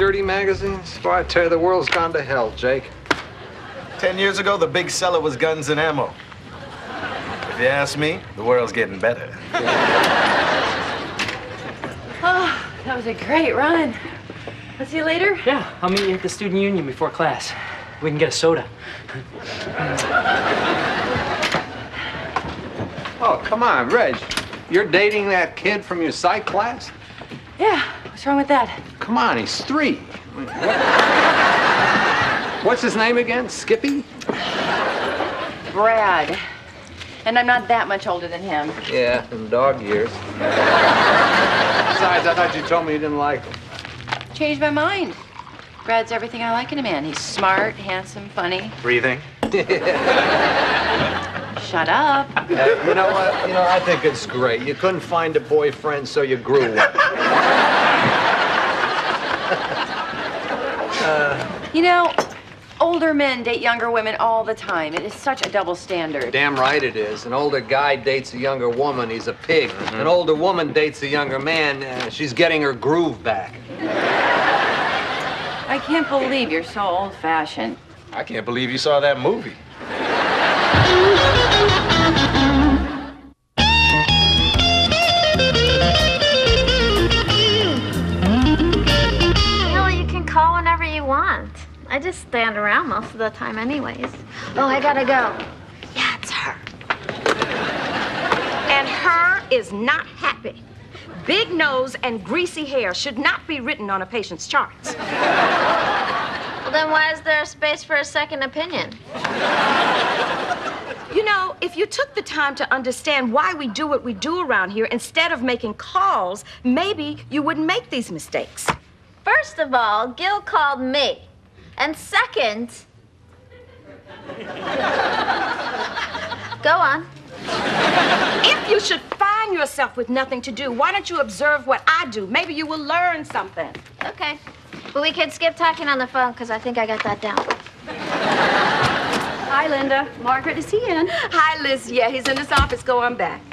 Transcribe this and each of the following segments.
dirty magazines? Boy, I tell you, the world's gone to hell, Jake. 10 years ago, the big seller was guns and ammo. If you ask me, the world's getting better. Oh, that was a great run. I'll see you later. Yeah, I'll meet you at the student union before class. We can get a soda. Oh, come on, Reg. You're dating that kid from your psych class? Yeah, what's wrong with that? Come on, he's 3. What's his name again? Skippy? Brad. And I'm not that much older than him. Yeah, in dog years. Besides, I thought you told me you didn't like him. Changed my mind. Brad's everything I like in a man. He's smart, handsome, funny. Breathing. Shut up. You know what? I think it's great. You couldn't find a boyfriend, so you grew one. Older men date younger women all the time. It is such a double standard. Damn right it is. An older guy dates a younger woman, he's a pig. Mm-hmm. An older woman dates a younger man, she's getting her groove back. I can't believe you're so old-fashioned. I can't believe you saw that movie. You can call whenever you want. I just stand around most of the time anyways. Oh, I gotta go. Yeah, it's her. And her is not happy. Big nose and greasy hair should not be written on a patient's charts. Well, then why is there a space for a second opinion? If you took the time to understand why we do what we do around here instead of making calls, maybe you wouldn't make these mistakes. First of all, Gil called me. And second... Go on. If you should find yourself with nothing to do, why don't you observe what I do? Maybe you will learn something. Okay. But we can skip talking on the phone, because I think I got that down. Hi, Linda. Margaret, is he in? Hi, Liz. Yeah, he's in his office. Go on back.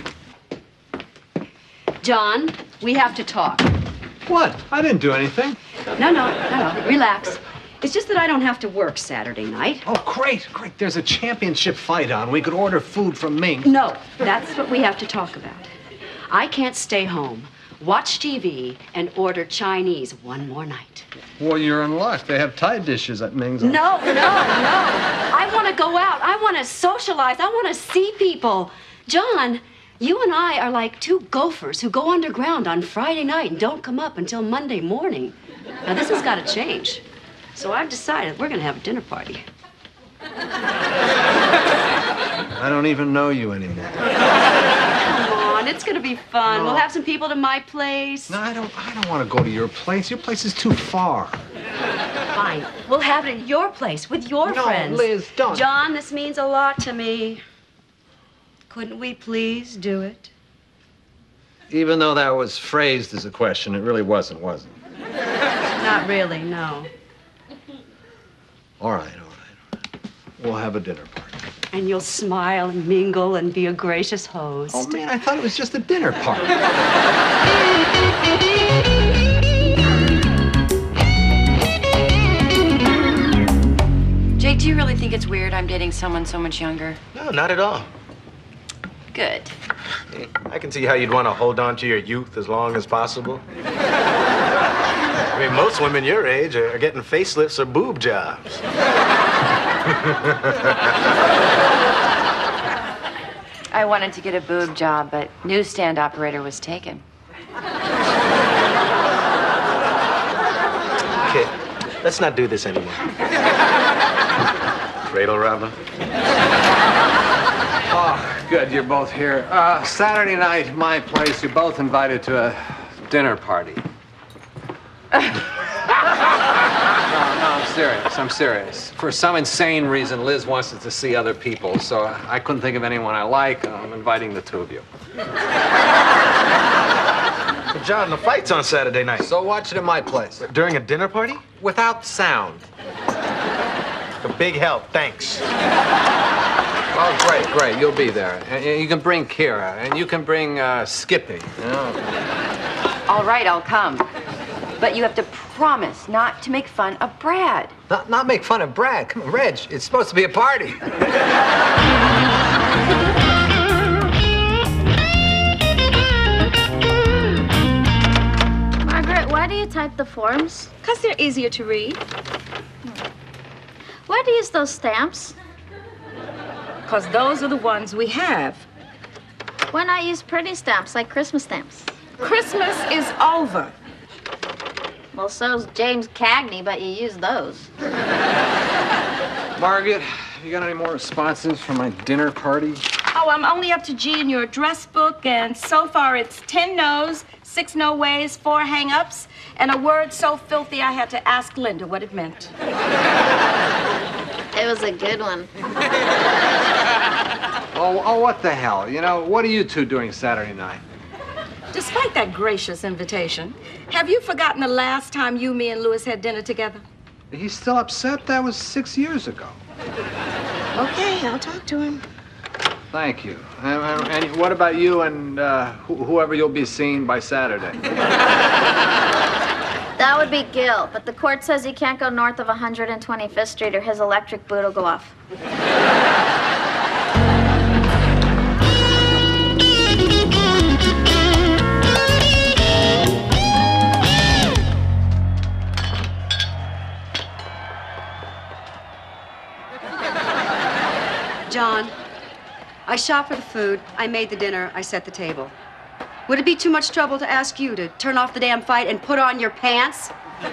John, we have to talk. What? I didn't do anything. No. Relax. It's just that I don't have to work Saturday night. Oh, great. There's a championship fight on. We could order food from Ming. No, that's what we have to talk about. I can't stay home, watch TV, and order Chinese one more night. Well, you're in luck. They have Thai dishes at Ming's. No. I want to go out. I want to socialize. I want to see people. John, you and I are like 2 gophers who go underground on Friday night and don't come up until Monday morning. Now, this has got to change. So I've decided we're going to have a dinner party. I don't even know you anymore. Come on, it's going to be fun. No. We'll have some people to my place. No, I don't want to go to your place. Your place is too far. Fine. We'll have it at your place with your friends. No, Liz, don't. John, this means a lot to me. Couldn't we please do it? Even though that was phrased as a question, it really wasn't, was it? Not really, no. All right. We'll have a dinner party. And you'll smile and mingle and be a gracious host. Oh, man, I thought it was just a dinner party. Jake, do you really think it's weird I'm dating someone so much younger? No, not at all. Good. I can see how you'd want to hold on to your youth as long as possible. I mean, most women your age are getting facelifts or boob jobs. I wanted to get a boob job, but newsstand operator was taken. Okay, let's not do this anymore. Cradle robber. Oh, good, you're both here. Saturday night, my place, you're both invited to a dinner party. No, I'm serious. For some insane reason, Liz wants us to see other people, so I couldn't think of anyone I like. I'm inviting the 2 of you. But John, the fight's on Saturday night. So watch it at my place. During a dinner party? Without sound. A big help, thanks. Oh, great. You'll be there. And you can bring Kira, and you can bring Skippy. All right, I'll come. But you have to promise not to make fun of Brad. Not make fun of Brad. Come on, Reg. It's supposed to be a party. Margaret, why do you type the forms? Because they're easier to read. Why do you use those stamps? Because those are the ones we have. Why not use pretty stamps like Christmas stamps? Christmas is over. Well, so's James Cagney, but you use those. Margaret, have you got any more responses for my dinner party? Oh, I'm only up to G in your address book, and so far it's 10 no's, 6 no ways, 4 hang-ups, and a word so filthy I had to ask Linda what it meant. It was a good one. Oh, what the hell? You know, what are you two doing Saturday night? Despite that gracious invitation, have you forgotten the last time you, me, and Louis had dinner together? He's still upset? That was 6 years ago. Okay, I'll talk to him. Thank you. And what about you and whoever you'll be seeing by Saturday? That would be Gil, but the court says he can't go north of 125th Street or his electric boot will go off. John, I shopped for the food, I made the dinner, I set the table. Would it be too much trouble to ask you to turn off the damn fight and put on your pants?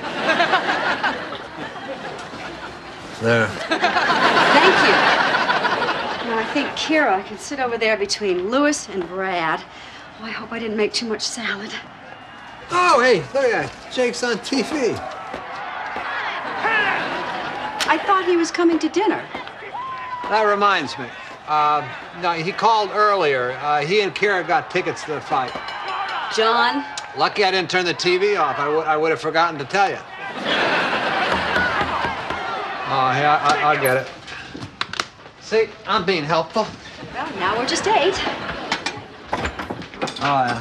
There. Thank you. Now, I think Kira can sit over there between Louis and Brad. Oh, I hope I didn't make too much salad. Oh, hey, look at that. Jake's on TV. I thought he was coming to dinner. That reminds me. No, he called earlier. He and Kira got tickets to the fight. John? Lucky I didn't turn the TV off. I would have forgotten to tell you. Oh, yeah, I'll get it. See, I'm being helpful. Well, now we're just 8. Oh, yeah.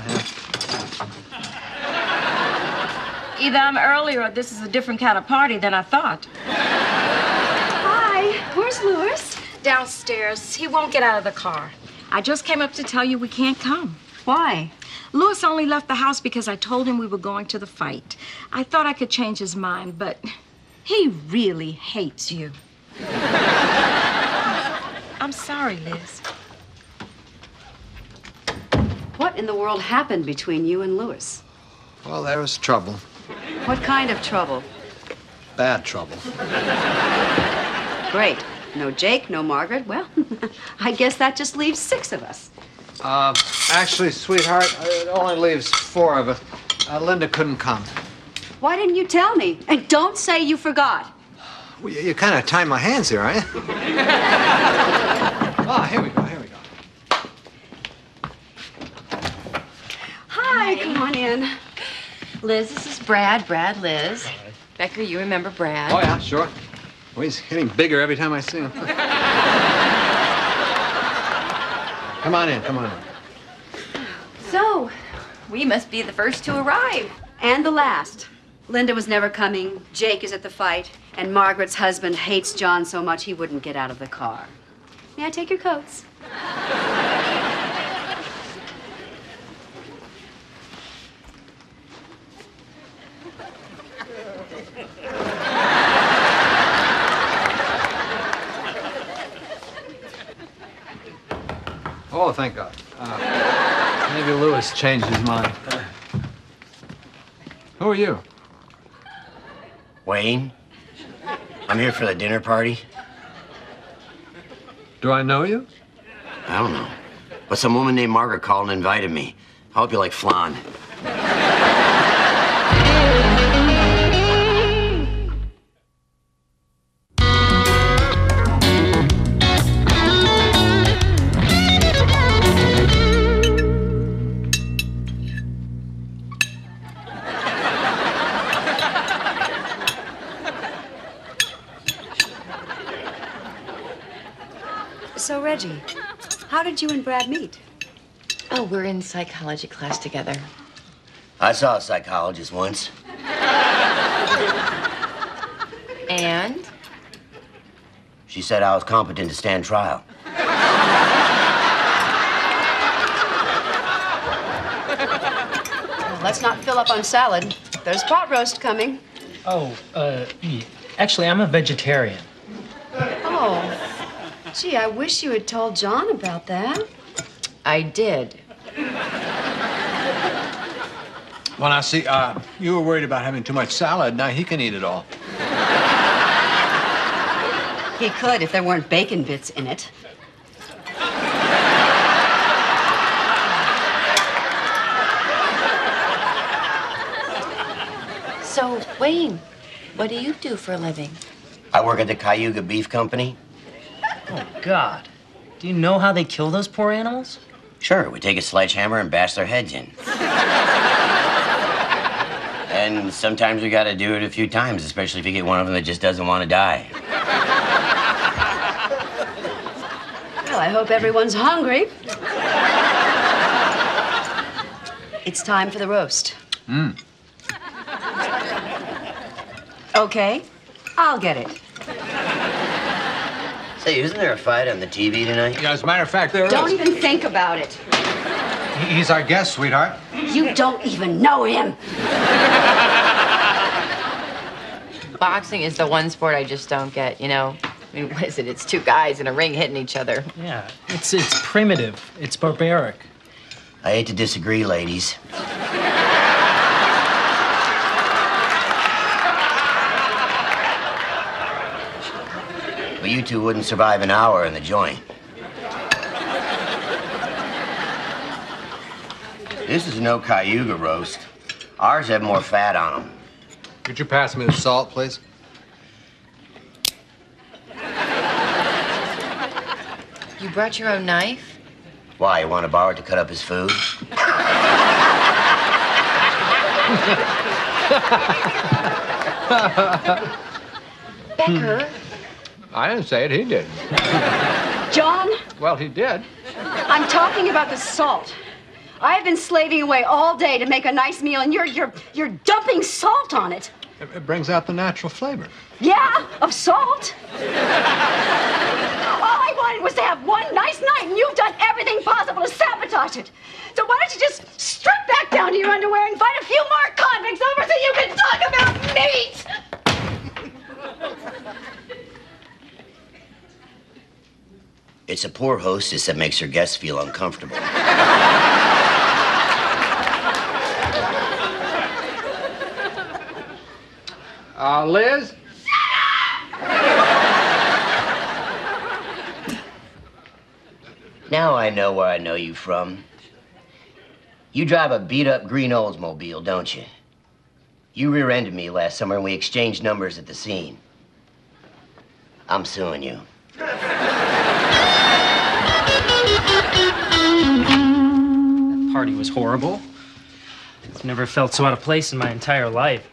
Either I'm early or this is a different kind of party than I thought. Hi, where's Louis? Downstairs. He won't get out of the car. I just came up to tell you we can't come. Why? Louis only left the house because I told him we were going to the fight. I thought I could change his mind, but he really hates you. I'm sorry, Liz. What in the world happened between you and Louis? Well, there was trouble. What kind of trouble? Bad trouble. Great. No Jake, no Margaret. Well, I guess that just leaves 6 of us. Actually, sweetheart, it only leaves 4 of us. Linda couldn't come. Why didn't you tell me? And don't say you forgot. Well, you kind of tie my hands here, aren't you? Oh, here we go, here we go. Hi, come on in. Liz, this is Brad. Brad, Liz. Becker, you remember Brad. Oh, yeah, sure. Well, he's getting bigger every time I see him. Come on in, come on in. So, we must be the first to arrive. And the last. Linda was never coming, Jake is at the fight, and Margaret's husband hates John so much he wouldn't get out of the car. May I take your coats? Oh, thank God. Maybe Louis changed his mind. Who are you? Wayne, I'm here for the dinner party. Do I know you? I don't know. But some woman named Margaret called and invited me. I hope you like flan. So, Reggie, how did you and Brad meet? Oh, we're in psychology class together. I saw a psychologist once. And? She said I was competent to stand trial. Let's not fill up on salad. There's pot roast coming. Oh, actually, I'm a vegetarian. Oh, gee, I wish you had told John about that. I did. Well, now, see, you were worried about having too much salad. Now he can eat it all. He could if there weren't bacon bits in it. So, Wayne, what do you do for a living? I work at the Cayuga Beef Company. Oh, God. Do you know how they kill those poor animals? Sure, we take a sledgehammer and bash their heads in. And sometimes we gotta do it a few times, especially if you get one of them that just doesn't want to die. Well, I hope everyone's hungry. It's time for the roast. Okay, I'll get it. Say, isn't there a fight on the TV tonight? Yeah, as a matter of fact, there Don't is. even think about it. He's our guest, sweetheart. You don't even know him. Boxing is the one sport I just don't get, you know? I mean, what is it? It's two guys in a ring hitting each other. Yeah, it's primitive. It's barbaric. I hate to disagree, ladies. But you two wouldn't survive an hour in the joint. This is no Cayuga roast. Ours have more fat on them. Could you pass me the salt, please? You brought your own knife? Why, you want to borrow it to cut up his food? Becker? I didn't say it, he did. John, Well, he did. I'm talking about the salt. I've been slaving away all day to make a nice meal, and you're dumping salt on it. It brings out the natural flavor. Yeah, of salt. All I wanted was to have one nice night, and you've done everything possible to sabotage it. So why don't you just strip back down to your underwear and invite a few more convicts over so you can talk about meat? It's a poor hostess that makes her guests feel uncomfortable. Liz? Now I know where I know you from. You drive a beat-up green Oldsmobile, don't you? You rear-ended me last summer and we exchanged numbers at the scene. I'm suing you. That party was horrible. I've never felt so out of place in my entire life.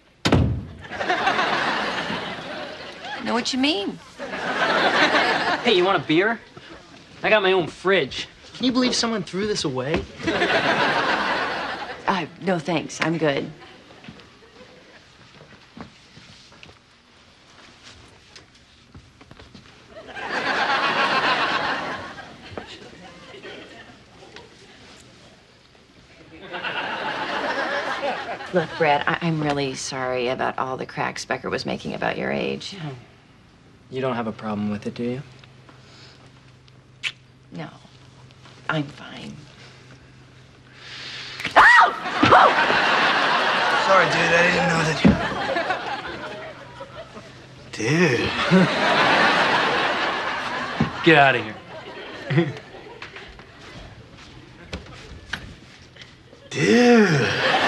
I know what you mean. Hey, you want a beer? I got my own fridge. Can you believe someone threw this away? No, thanks. I'm good. Look, Brad, I'm really sorry about all the cracks Becker was making about your age. You don't have a problem with it, do you? No, I'm fine. Sorry, dude, I didn't know that you... Dude. Get out of here. Dude.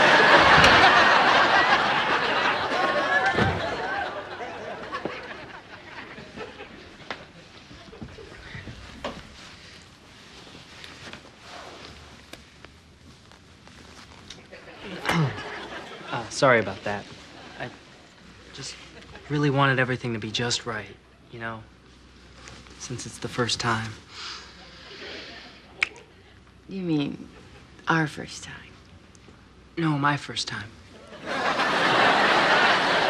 Sorry about that. I just really wanted everything to be just right, you know, since it's the first time. You mean our first time? No, my first time.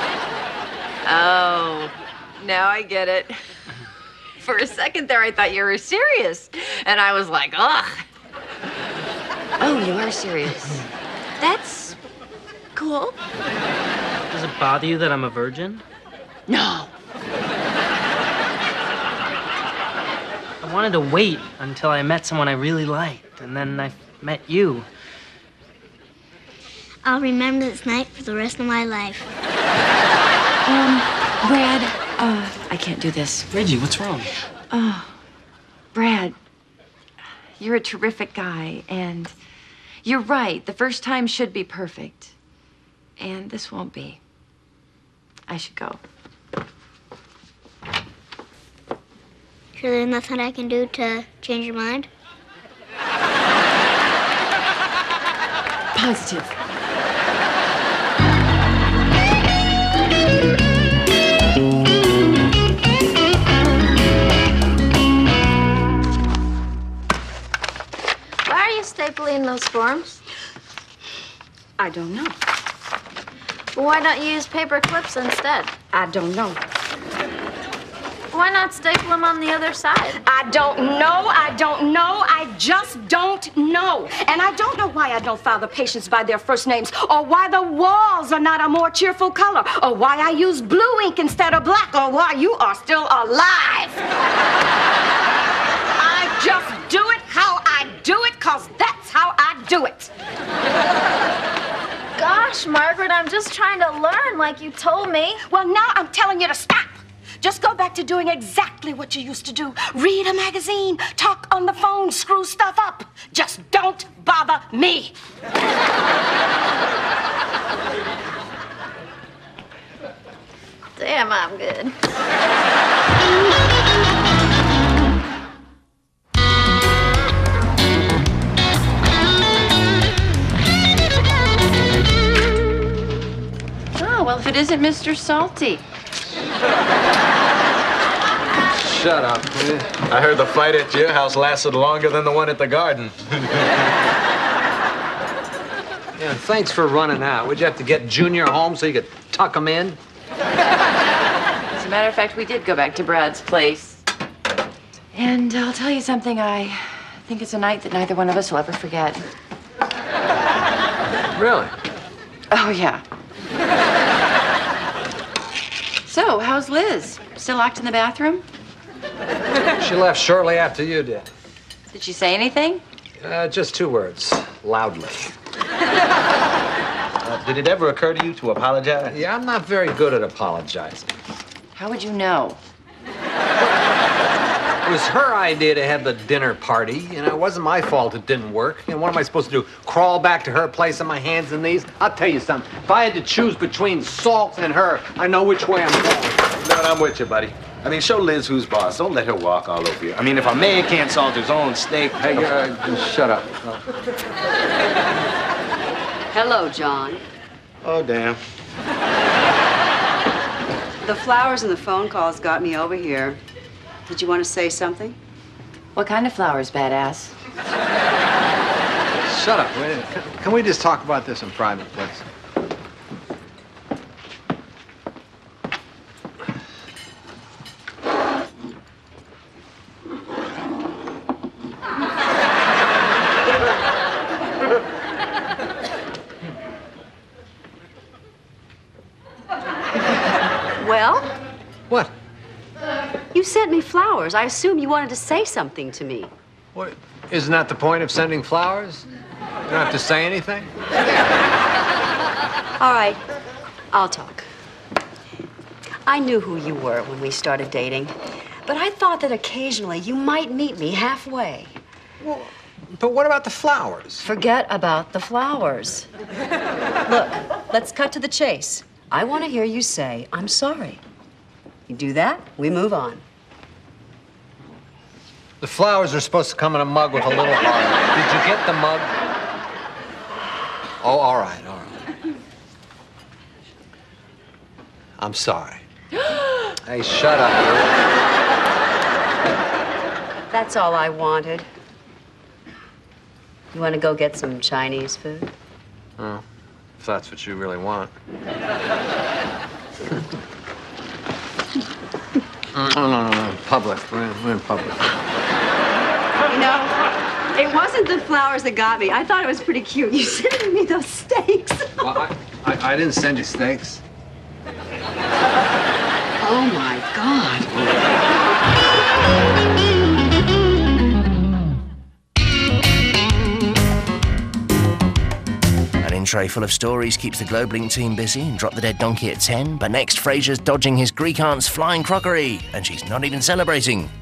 Oh, now I get it. For a second there, I thought you were serious. And I was like, ugh. Oh, you are serious. That's cool. Does it bother you that I'm a virgin? No. I wanted to wait until I met someone I really liked, and then I met you. I'll remember this night for the rest of my life. Brad, I can't do this. Reggie, what's wrong? Brad, you're a terrific guy, and you're right. The first time should be perfect. And this won't be. I should go. Sure there's nothing I can do to change your mind? Positive. Why are you stapling those forms? I don't know. Why don't you use paper clips instead? I don't know. Why not staple them on the other side? I don't know. I don't know. I just don't know. And I don't know why I don't file the patients by their first names, or why the walls are not a more cheerful color, or why I use blue ink instead of black, or why you are still alive. I just do it how I do it, 'cause that's how I do it. Gosh, Margaret, I'm just trying to learn like you told me. Well, now I'm telling you to stop. Just go back to doing exactly what you used to do. Read a magazine, talk on the phone, screw stuff up. Just don't bother me. Damn, I'm good. Oh, well, if it isn't Mr. Salty. Shut up, will you? I heard the fight at your house lasted longer than the one at the garden. Yeah, thanks for running out. Would you have to get Junior home so you could tuck him in? As a matter of fact, we did go back to Brad's place. And I'll tell you something, I think it's a night that neither one of us will ever forget. Really? Oh, yeah. So, how's Liz? Still locked in the bathroom? She left shortly after you did. Did she say anything? Just 2 words. Loudly. Did it ever occur to you to apologize? Yeah, I'm not very good at apologizing. How would you know? It was her idea to have the dinner party, and it wasn't my fault it didn't work. And what am I supposed to do? Crawl back to her place on my hands and knees? I'll tell you something. If I had to choose between Salt and her, I know which way I'm going. No, I'm with you, buddy. I mean, show Liz who's boss. Don't let her walk all over you. I mean, if a man can't salt his own steak... Hey, just shut up. Hello, John. Oh, damn. The flowers and the phone calls got me over here. Did you want to say something? What kind of flowers, badass? Shut up. Wait, can we just talk about this in private, please? Well, What? you sent me flowers. I assume you wanted to say something to me. What? Isn't that the point of sending flowers? You don't have to say anything? All right, I'll talk. I knew who you were when we started dating, but I thought that occasionally you might meet me halfway. But what about the flowers? Forget about the flowers. Look, let's cut to the chase. I want to hear you say, I'm sorry. You do that, we move on. The flowers are supposed to come in a mug with a little heart. Did you get the mug? Oh, all right, all right. I'm sorry. Hey, shut up. That's all I wanted. You want to go get some Chinese food? Oh, if that's what you really want. No. Public. We're in public. You know, it wasn't the flowers that got me. I thought it was pretty cute. You sending me those steaks. Well, I didn't send you steaks. Oh, my God. An intro full of stories keeps the Globelink team busy and Drop the Dead Donkey at 10. But next, Frasier's dodging his Greek aunt's flying crockery, and she's not even celebrating.